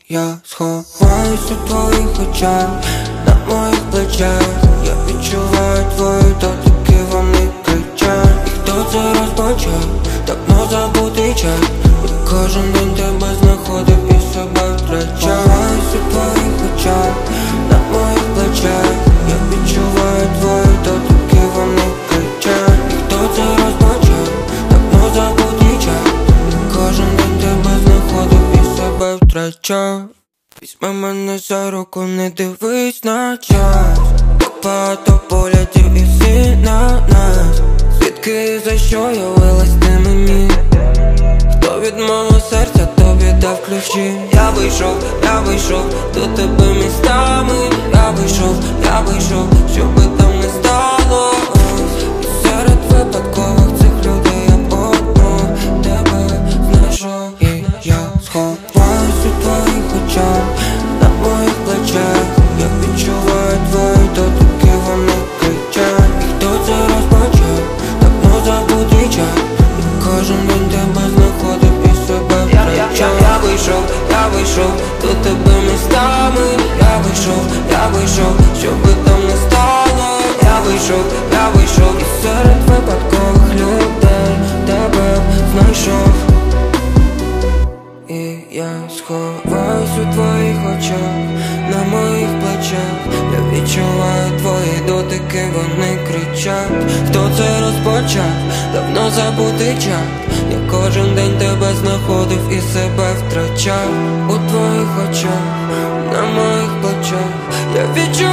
Я сховаюсь у твоїх очах, на моїх плечах. Я відчуваю твої дотики, вони кричать. І хто це розпочав? Давно забутий час. І кожен день тебе знаходив і себе втрачав. Ховаюсь у твоїх очах, на моїх плечах. Я відчуваю твої дотики, вони кричать. І хто це розпочав? Давно забутий час. І кожен день тебе знаходив і себе втрачав. Візьми мене за руку, не дивись на час. Так багато поглядів і всі на нас. Звідки і за що явилась ти мені? Хто від мого серця тобі дав ключі? Я вийшов до тебе містами. Я вийшов, щоби там не стало. І серед випадкових цих людей я одну тебе знайшов. І я сховаюсь у твоїх очах, на моїх плечах. Я відчуваю твої дотики, вони кричать. І хто це розпочав? Давно забутий час. І кожен день тебе знаходив і себе втрачав. Я вийшов до тебе містами. Я вийшов, щоби там не стало. Я вийшов, і серед випадкових людей тебе знайшов. І я сховаюсь у твоїх очах, на моїх плечах. Я відчуваю твої дотики, вони кричать. Хто це розпочав? Давно забутий час. Я кожен день тебе знаходив і себе втрачав. У твоїх очах, на моїх плечах. Я відчуваю